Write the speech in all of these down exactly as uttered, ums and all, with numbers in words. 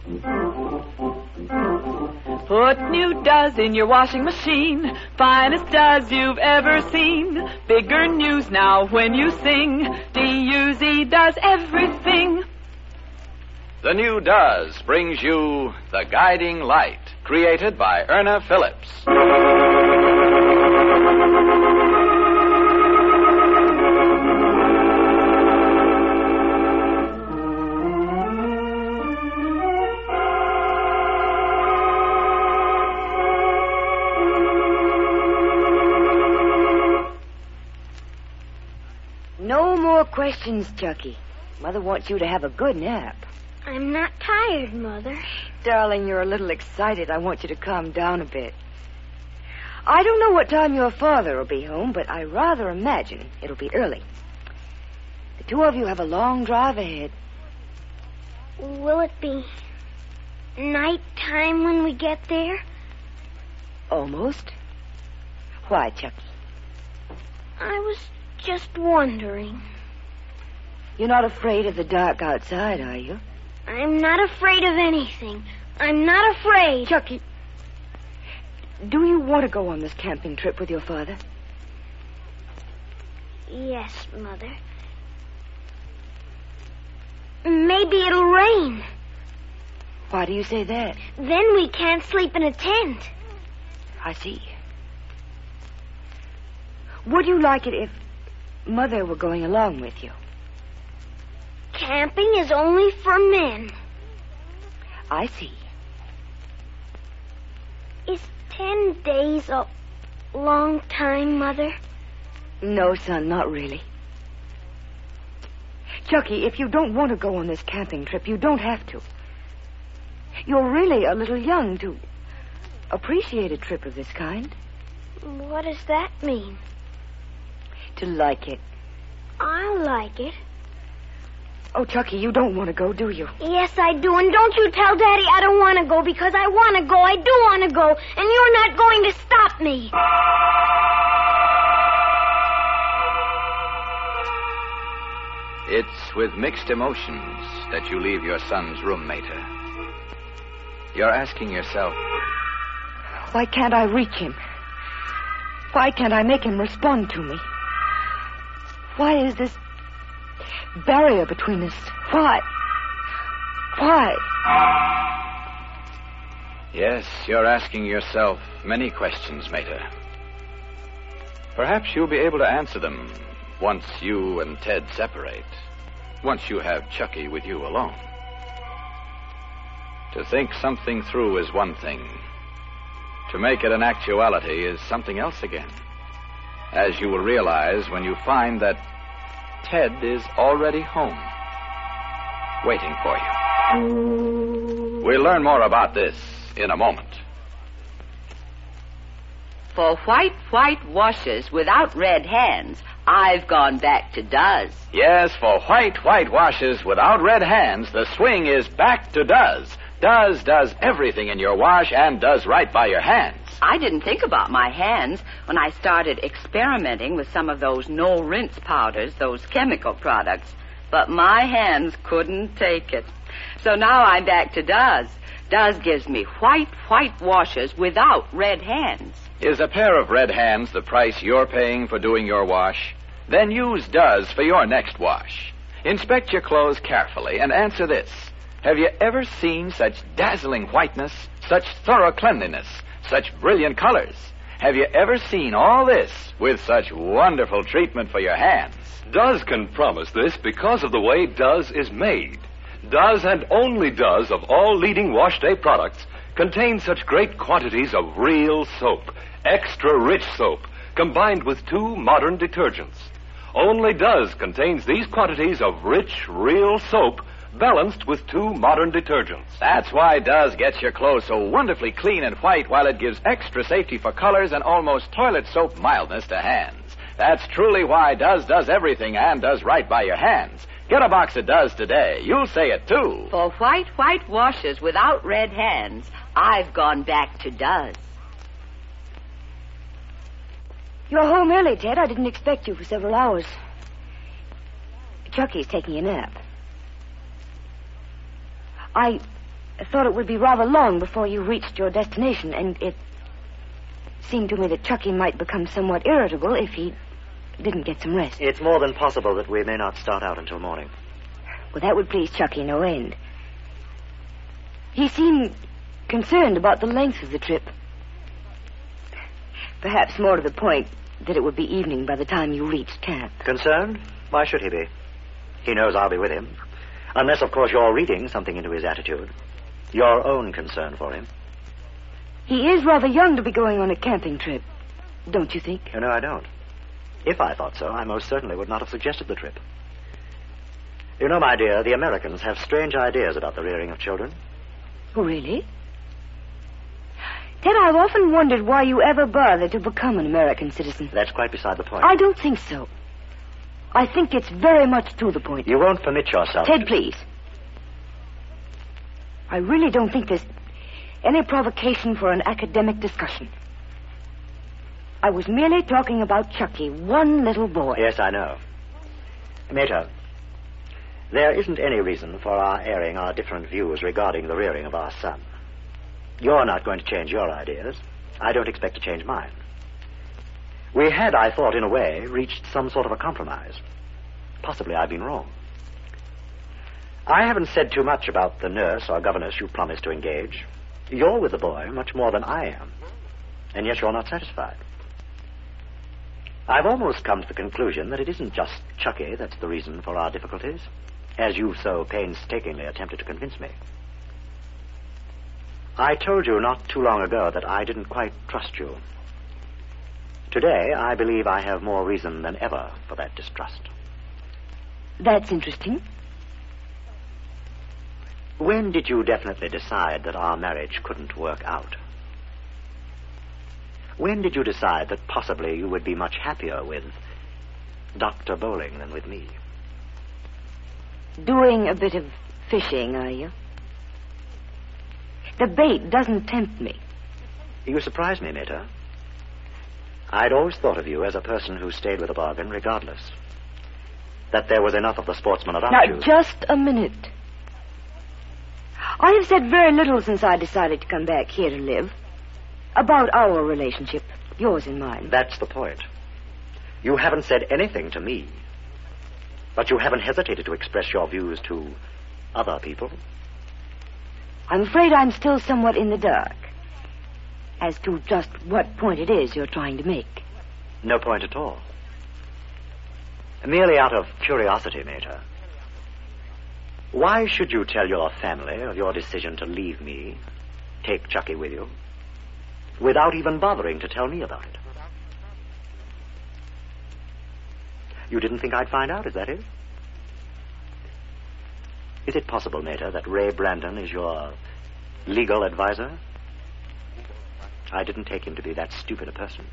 Put new Does in your washing machine. Finest Does you've ever seen. Bigger news now when you sing. D U Z does everything. The new Does brings you The Guiding Light, created by Erna Phillips. No more questions, Chucky. Mother wants you to have a good nap. I'm not tired, Mother. Darling, you're a little excited. I want you to calm down a bit. I don't know what time your father will be home, but I rather imagine it'll be early. The two of you have a long drive ahead. Will it be nighttime when we get there? Almost. Why, Chucky? I was just wondering. You're not afraid of the dark outside, are you? I'm not afraid of anything. I'm not afraid. Chucky, do you want to go on this camping trip with your father? Yes, Mother. Maybe it'll rain. Why do you say that? Then we can't sleep in a tent. I see. Would you like it if Mother were going along with you? Camping is only for men. I see. Is ten days a long time, Mother? No, son, not really. Chucky, if you don't want to go on this camping trip, you don't have to. You're really a little young to appreciate a trip of this kind. What does that mean? To like it. I like it. Oh, Chucky, you don't want to go, do you? Yes, I do. And don't you tell Daddy I don't want to go, because I want to go. I do want to go. And you're not going to stop me. It's with mixed emotions that you leave your son's room, Mater. You're asking yourself, why can't I reach him? Why can't I make him respond to me? Why is this barrier between us? Why? Why? Yes, you're asking yourself many questions, Mater. Perhaps you'll be able to answer them once you and Ted separate. Once you have Chucky with you alone. To think something through is one thing. To make it an actuality is something else again. As you will realize when you find that Ted is already home, waiting for you. We'll learn more about this in a moment. For white, white washes without red hands, I've gone back to Does. Yes, for white, white washes without red hands, the swing is back to Does. Does does everything in your wash and does right by your hands. I didn't think about my hands when I started experimenting with some of those no-rinse powders, those chemical products. But my hands couldn't take it. So now I'm back to Does. Does gives me white, white washes without red hands. Is a pair of red hands the price you're paying for doing your wash? Then use Does for your next wash. Inspect your clothes carefully and answer this. Have you ever seen such dazzling whiteness, such thorough cleanliness, such brilliant colors? Have you ever seen all this with such wonderful treatment for your hands? Does can promise this because of the way Does is made. Does and only Does of all leading wash day products contain such great quantities of real soap, extra rich soap, combined with two modern detergents. Only Does contains these quantities of rich, real soap balanced with two modern detergents. That's why Does gets your clothes so wonderfully clean and white, while it gives extra safety for colors and almost toilet soap mildness to hands. That's truly why Does does everything and does right by your hands. Get a box of Does today. You'll say it, too. For white, white washes without red hands, I've gone back to Does. You're home early, Ted. I didn't expect you for several hours. Chucky's taking a nap. I thought it would be rather long before you reached your destination, and it seemed to me that Chucky might become somewhat irritable if he didn't get some rest. It's more than possible that we may not start out until morning. Well, that would please Chucky no end. He seemed concerned about the length of the trip. Perhaps more to the point that it would be evening by the time you reached camp. Concerned? Why should he be? He knows I'll be with him. Unless, of course, you're reading something into his attitude. Your own concern for him. He is rather young to be going on a camping trip, don't you think? No, I don't. If I thought so, I most certainly would not have suggested the trip. You know, my dear, the Americans have strange ideas about the rearing of children. Oh, really? Ted, I've often wondered why you ever bothered to become an American citizen. That's quite beside the point. I don't think so. I think it's very much to the point. You won't permit yourself Ted, to... please. I really don't think there's any provocation for an academic discussion. I was merely talking about Chucky, one little boy. Yes, I know. Mater, there isn't any reason for our airing our different views regarding the rearing of our son. You're not going to change your ideas. I don't expect to change mine. We had, I thought, in a way, reached some sort of a compromise. Possibly I've been wrong. I haven't said too much about the nurse or governess you promised to engage. You're with the boy much more than I am, and yet you're not satisfied. I've almost come to the conclusion that it isn't just Chucky that's the reason for our difficulties, as you so painstakingly attempted to convince me. I told you not too long ago that I didn't quite trust you. Today, I believe I have more reason than ever for that distrust. That's interesting. When did you definitely decide that our marriage couldn't work out? When did you decide that possibly you would be much happier with Doctor Bowling than with me? Doing a bit of fishing, are you? The bait doesn't tempt me. You surprise me, Mater. I'd always thought of you as a person who stayed with a bargain regardless. That there was enough of the sportsman about now, you. Now, just a minute. I have said very little since I decided to come back here to live. About our relationship, yours and mine. That's the point. You haven't said anything to me. But you haven't hesitated to express your views to other people. I'm afraid I'm still somewhat in the dark as to just what point it is you're trying to make. No point at all. Merely out of curiosity, Mater. Why should you tell your family of your decision to leave me, take Chucky with you, without even bothering to tell me about it? You didn't think I'd find out, is that it? Is it possible, Mater, that Ray Brandon is your legal advisor? I didn't take him to be that stupid a person.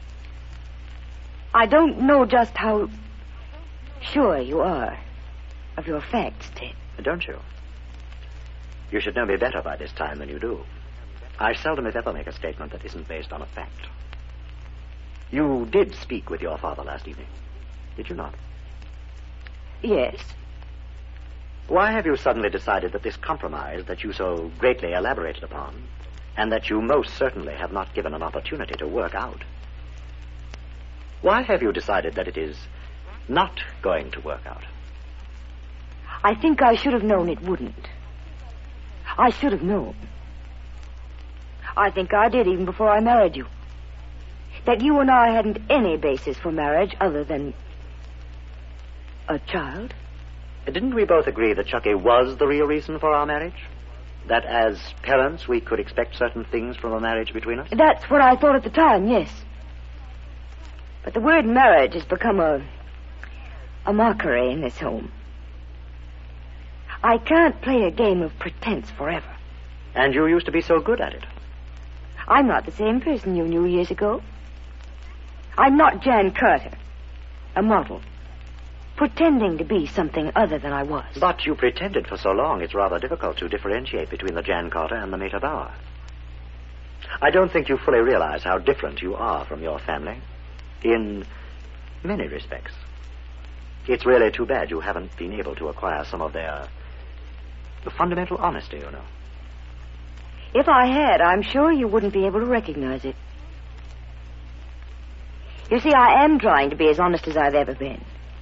I don't know just how sure you are of your facts, Ted. Don't you? You should know me better by this time than you do. I seldom if ever make a statement that isn't based on a fact. You did speak with your father last evening, did you not? Yes. Why have you suddenly decided that this compromise that you so greatly elaborated upon, and that you most certainly have not given an opportunity to work out, why have you decided that it is not going to work out? I think I should have known it wouldn't. I should have known. I think I did even before I married you. That you and I hadn't any basis for marriage other than a child. Didn't we both agree that Chucky was the real reason for our marriage? That as parents we could expect certain things from a marriage between us? That's what I thought at the time, yes. But the word marriage has become a a mockery in this home. I can't play a game of pretense forever. And you used to be so good at it. I'm not the same person you knew years ago. I'm not Jan Carter, a model, pretending to be something other than I was. But you pretended for so long, it's rather difficult to differentiate between the Jan Carter and the Mater Bauer. I don't think you fully realize how different you are from your family, in many respects. It's really too bad you haven't been able to acquire some of their fundamental honesty, you know. If I had, I'm sure you wouldn't be able to recognize it. You see, I am trying to be as honest as I've ever been.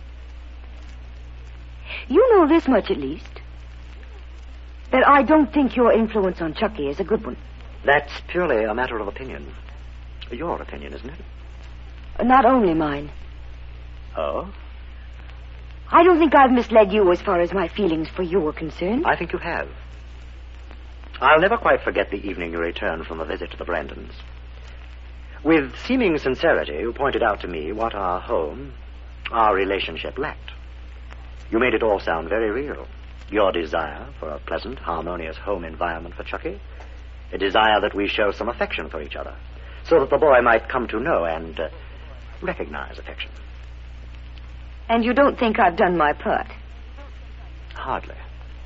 You know this much, at least, that I don't think your influence on Chucky is a good one. That's purely a matter of opinion. Your opinion, isn't it? Not only mine. Oh? I don't think I've misled you as far as my feelings for you are concerned. I think you have. I'll never quite forget the evening you returned from a visit to the Brandons. With seeming sincerity, you pointed out to me what our home, our relationship lacked. You made it all sound very real. Your desire for a pleasant, harmonious home environment for Chucky. A desire that we show some affection for each other, so that the boy might come to know and uh, recognize affection. And you don't think I've done my part? Hardly.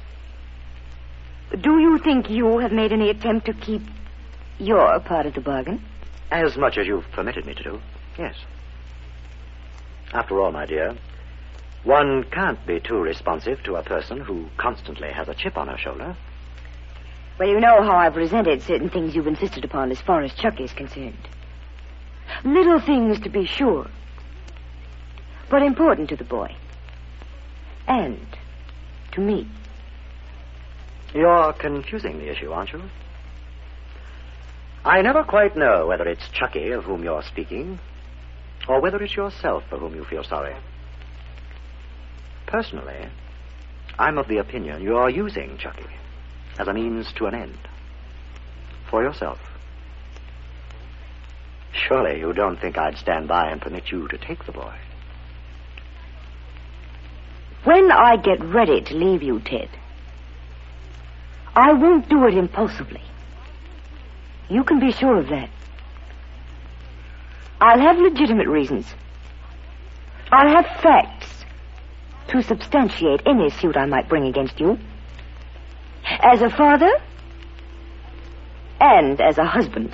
Do you think you have made any attempt to keep your part of the bargain? As much as you've permitted me to do, yes. After all, my dear, one can't be too responsive to a person who constantly has a chip on her shoulder. Well, you know how I've resented certain things you've insisted upon as far as Chuck is concerned. Little things, to be sure, but important to the boy. And to me. You're confusing the issue, aren't you? I never quite know whether it's Chucky of whom you're speaking, or whether it's yourself for whom you feel sorry. Personally, I'm of the opinion you're using Chucky as a means to an end. For yourself. Surely you don't think I'd stand by and permit you to take the boy. When I get ready to leave you, Ted, I won't do it impulsively. You can be sure of that. I'll have legitimate reasons. I'll have facts to substantiate any suit I might bring against you. As a father and as a husband.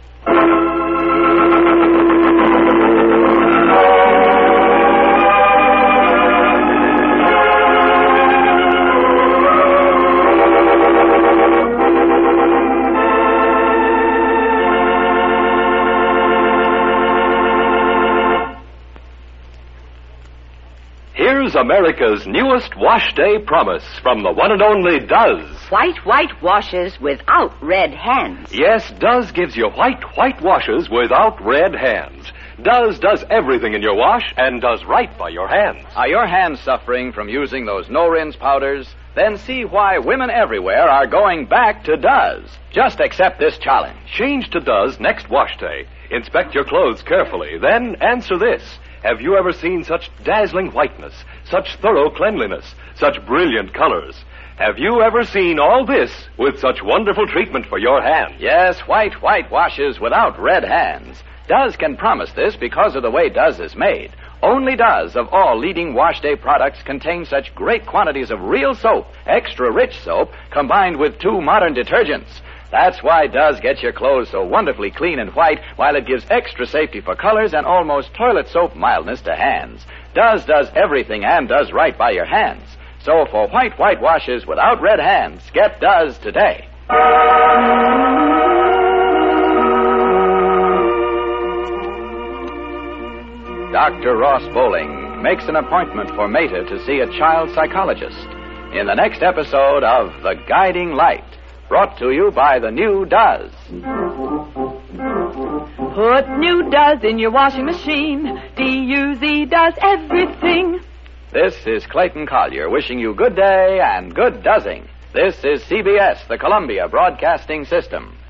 Here's America's newest wash day promise from the one and only Duz. White, white washes without red hands. Yes, Duz gives you white, white washes without red hands. Duz does everything in your wash and does right by your hands. Are your hands suffering from using those no-rinse powders? Then see why women everywhere are going back to Duz. Just accept this challenge. Change to Duz next wash day. Inspect your clothes carefully. Then answer this. Have you ever seen such dazzling whiteness, such thorough cleanliness, such brilliant colors? Have you ever seen all this with such wonderful treatment for your hands? Yes, white, white washes without red hands. Duz can promise this because of the way Duz is made. Only Duz of all leading wash day products contain such great quantities of real soap, extra rich soap, combined with two modern detergents. That's why Duz gets your clothes so wonderfully clean and white, while it gives extra safety for colors and almost toilet soap mildness to hands. Duz does everything and does right by your hands. So for white, white washes without red hands, get Duz today. Doctor Ross Bowling makes an appointment for Meta to see a child psychologist in the next episode of The Guiding Light, brought to you by the new Duz. Put new Duz in your washing machine. D U Z does everything. This is Clayton Collier wishing you good day and good Duzzing. This is C B S, the Columbia Broadcasting System.